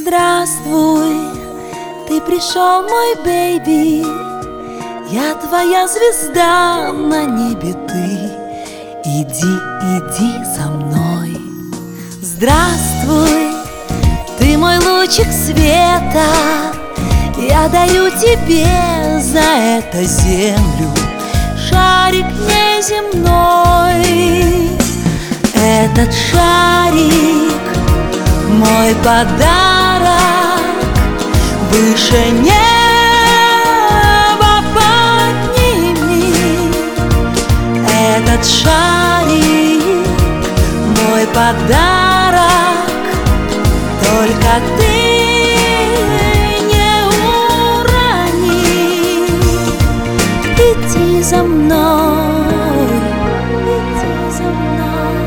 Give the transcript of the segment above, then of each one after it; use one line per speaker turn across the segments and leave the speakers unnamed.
Здравствуй, ты пришел, мой бэйби. Я твоя звезда на небе, ты иди за мной. Здравствуй, ты мой лучик света. Я дарю тебе за это землю, шарик неземной. Этот шарик мой подарок, выше неба подними. Этот шарик мой подарок, только ты не урони. Иди за мной, иди за мной.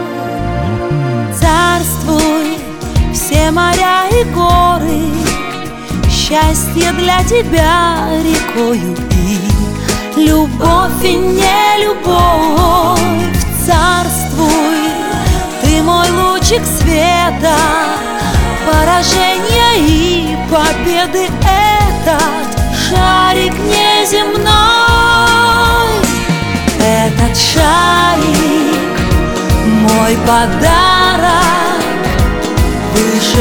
Царствуй, все моря и горы, счастье для тебя рекою, и любовь и не любовь. Царствуй, ты мой лучик света, поражения и победы. Этот шарик неземной, этот шарик мой подарок, выше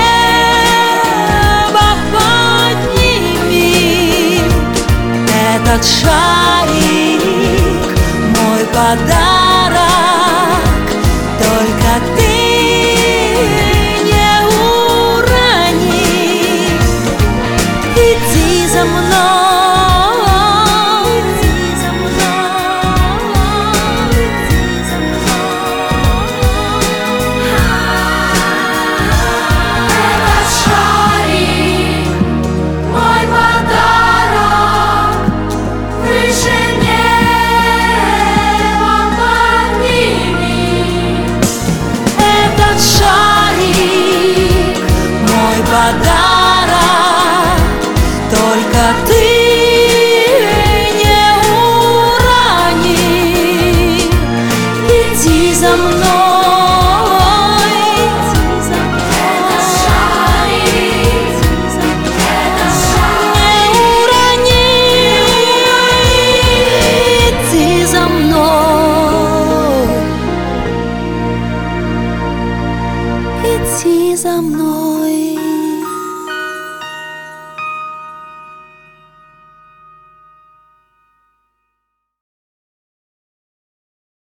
неба подними. Этот шарик мой подарок, только ты не урони. Иди за мной.